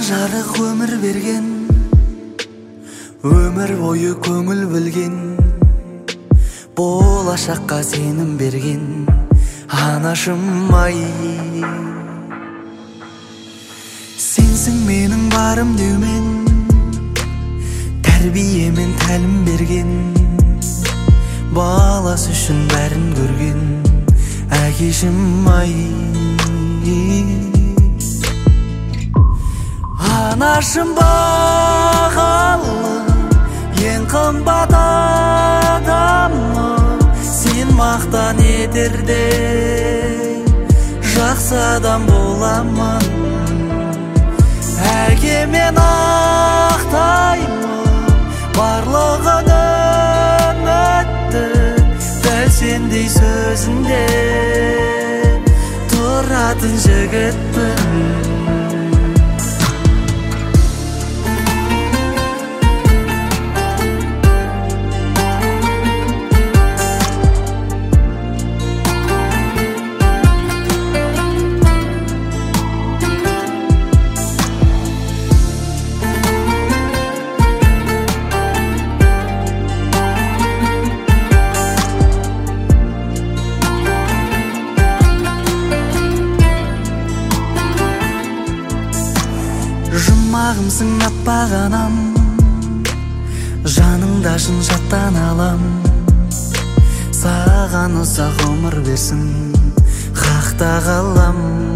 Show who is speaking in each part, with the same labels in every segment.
Speaker 1: жарық өмір берген, өмір бойы көңіл білген, болашаққа сенім берген анашым ай. Сенсің менің барым деумен, тәрбиемен тәлім берген, баласы үшін бәрін көрген әкешім ай. Анашым бағалы, ең қымбат адамым, сен мақтан етердей жақсы адам боламын. Әкемен ақтаймын барлығын үмітті, дәл сендей сөзінде тұратын жігітпін. Жұмағымсың аппақ анам, жаныңда шын жаттан алам. Саған ұзақ ғұмыр берсін хақта қалам.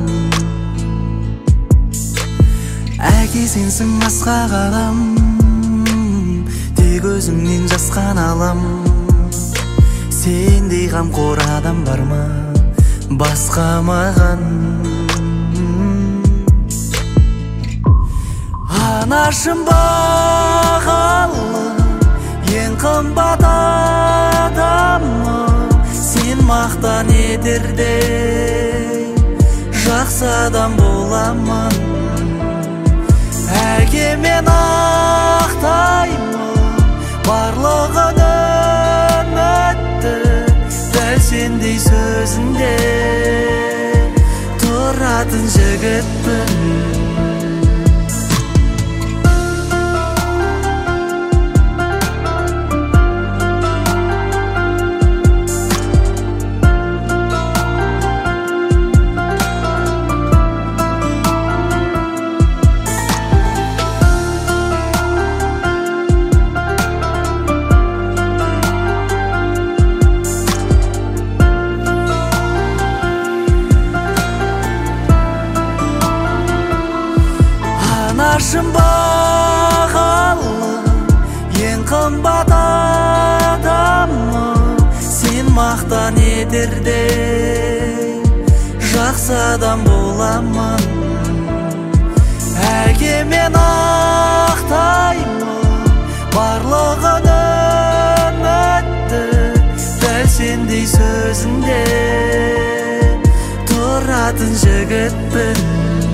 Speaker 1: Әке сенсің асқақ адам, тек өзіңнен жасқан алам. Сендей қамқор адам бар ма басқа маған? Анашым бағалы, ең қымбат адамым, сен мақтан етердей жақсы адам боламын. Әкемен ақтаймын барлығын үмітті, дәл сендей сөзінде тұратын жігітпін. Анашым бағалы, ең қымбат адамым, сен мақтан етердей жақсы адам боламын. Әкемен ақтаймын барлығын үмітті, дәл сендей сөзінде тұратын жігітпін.